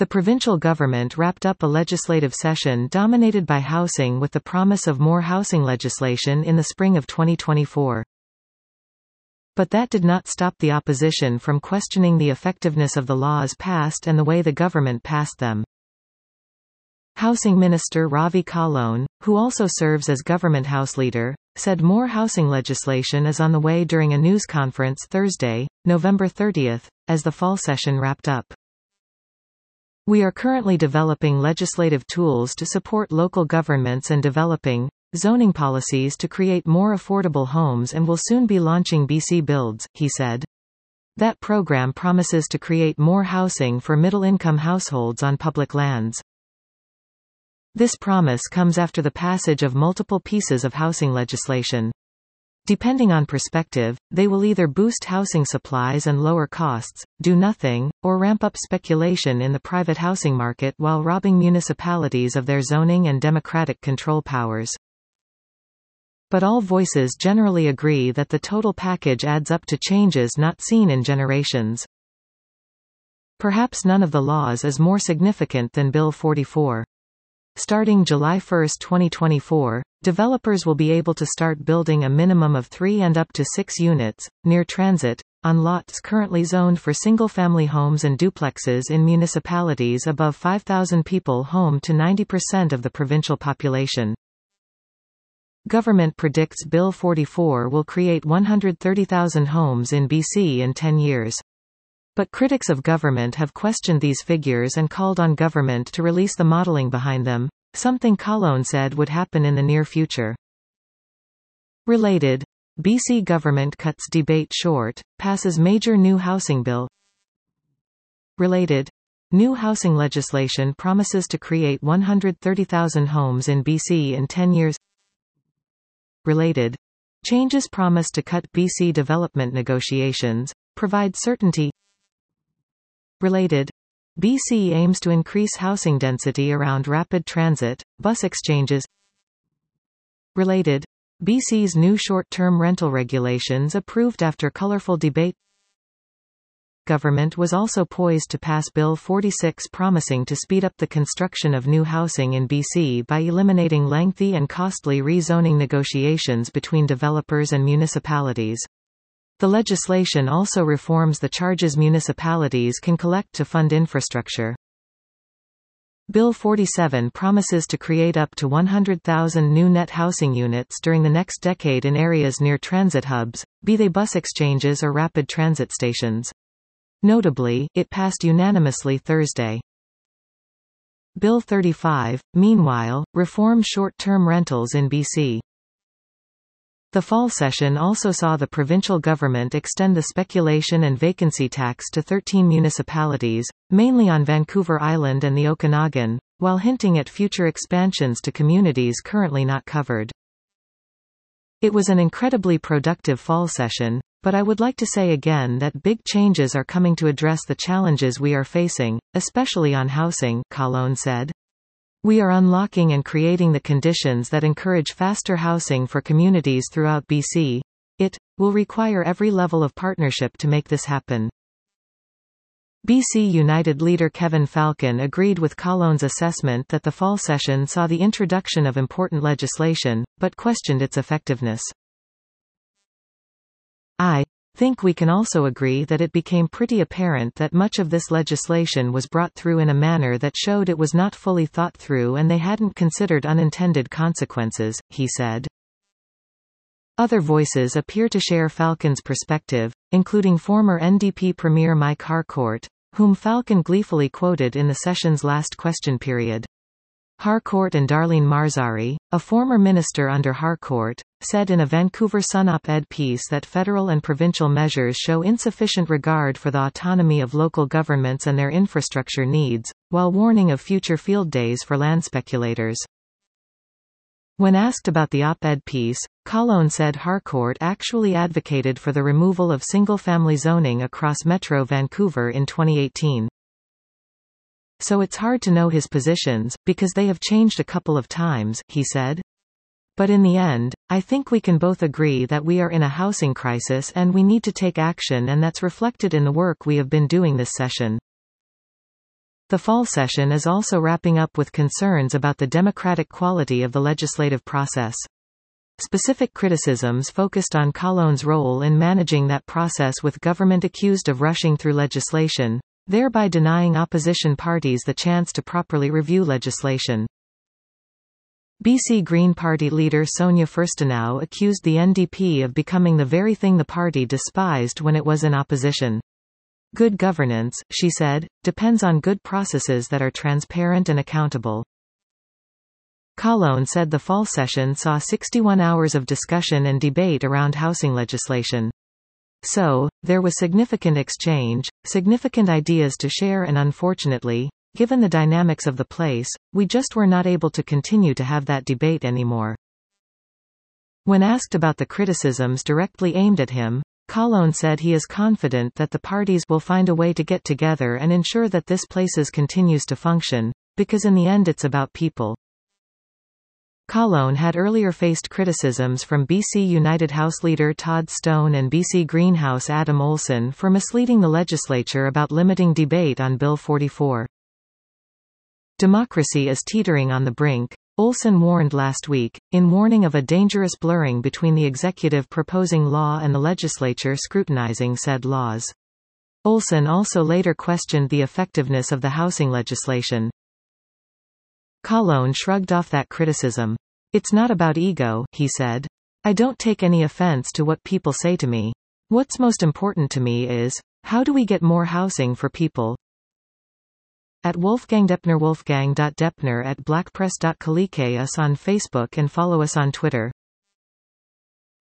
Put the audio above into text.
The provincial government wrapped up a legislative session dominated by housing with the promise of more housing legislation in the spring of 2024. But that did not stop the opposition from questioning the effectiveness of the laws passed and the way the government passed them. Housing Minister Ravi Kahlon, who also serves as Government House Leader, said more housing legislation is on the way during a news conference Thursday, November 30, as the fall session wrapped up. We are currently developing legislative tools to support local governments and developing zoning policies to create more affordable homes and will soon be launching BC Builds, he said. That program promises to create more housing for middle-income households on public lands. This promise comes after the passage of multiple pieces of housing legislation. Depending on perspective, they will either boost housing supplies and lower costs, do nothing, or ramp up speculation in the private housing market while robbing municipalities of their zoning and democratic control powers. But all voices generally agree that the total package adds up to changes not seen in generations. Perhaps none of the laws is more significant than Bill 44. Starting July 1, 2024, developers will be able to start building a minimum of 3 and up to 6 units, near transit, on lots currently zoned for single-family homes and duplexes in municipalities above 5,000 people, home to 90% of the provincial population. Government predicts Bill 44 will create 130,000 homes in BC in 10 years. But critics of government have questioned these figures and called on government to release the modeling behind them, something Kahlon said would happen in the near future. Related, BC government cuts debate short, passes major new housing bill. Related, new housing legislation promises to create 130,000 homes in BC in 10 years. Related, changes promise to cut BC development negotiations, provide certainty. Related, BC aims to increase housing density around rapid transit, bus exchanges. Related, BC's new short-term rental regulations approved after colorful debate. Government was also poised to pass Bill 46 promising to speed up the construction of new housing in BC by eliminating lengthy and costly rezoning negotiations between developers and municipalities. The legislation also reforms the charges municipalities can collect to fund infrastructure. Bill 47 promises to create up to 100,000 new net housing units during the next decade in areas near transit hubs, be they bus exchanges or rapid transit stations. Notably, it passed unanimously Thursday. Bill 35, meanwhile, reforms short-term rentals in BC. The fall session also saw the provincial government extend the speculation and vacancy tax to 13 municipalities, mainly on Vancouver Island and the Okanagan, while hinting at future expansions to communities currently not covered. It was an incredibly productive fall session, but I would like to say again that big changes are coming to address the challenges we are facing, especially on housing, Kahlon said. We are unlocking and creating the conditions that encourage faster housing for communities throughout BC. It will require every level of partnership to make this happen. BC United leader Kevin Falcon agreed with Kahlon's assessment that the fall session saw the introduction of important legislation, but questioned its effectiveness. I think we can also agree that it became pretty apparent that much of this legislation was brought through in a manner that showed it was not fully thought through and they hadn't considered unintended consequences, he said. Other voices appear to share Falcon's perspective, including former NDP Premier Mike Harcourt, whom Falcon gleefully quoted in the session's last question period. Harcourt and Darlene Marzari, a former minister under Harcourt, said in a Vancouver Sun op-ed piece that federal and provincial measures show insufficient regard for the autonomy of local governments and their infrastructure needs, while warning of future field days for land speculators. When asked about the op-ed piece, Kahlon said Harcourt actually advocated for the removal of single-family zoning across Metro Vancouver in 2018. So it's hard to know his positions, because they have changed a couple of times, he said. But in the end, I think we can both agree that we are in a housing crisis and we need to take action, and that's reflected in the work we have been doing this session. The fall session is also wrapping up with concerns about the democratic quality of the legislative process. Specific criticisms focused on Calonne's role in managing that process, with government accused of rushing through legislation, thereby denying opposition parties the chance to properly review legislation. BC Green Party leader Sonia Furstenau accused the NDP of becoming the very thing the party despised when it was in opposition. Good governance, she said, depends on good processes that are transparent and accountable. Calonne said the fall session saw 61 hours of discussion and debate around housing legislation. So, there was significant exchange, significant ideas to share, and unfortunately, given the dynamics of the place, we just were not able to continue to have that debate anymore. When asked about the criticisms directly aimed at him, Calonne said he is confident that the parties will find a way to get together and ensure that this place continues to function, because in the end it's about people. Calonne had earlier faced criticisms from BC United House leader Todd Stone and BC Green House Adam Olsen for misleading the legislature about limiting debate on Bill 44. Democracy is teetering on the brink, Olsen warned last week, in warning of a dangerous blurring between the executive proposing law and the legislature scrutinizing said laws. Olsen also later questioned the effectiveness of the housing legislation. Calonne shrugged off that criticism. "It's not about ego," he said. "I don't take any offense to what people say to me. What's most important to me is, how do we get more housing for people?" At Wolfgang Deppner, wolfgang.deppner@blackpress.colike us on Facebook and follow us on Twitter.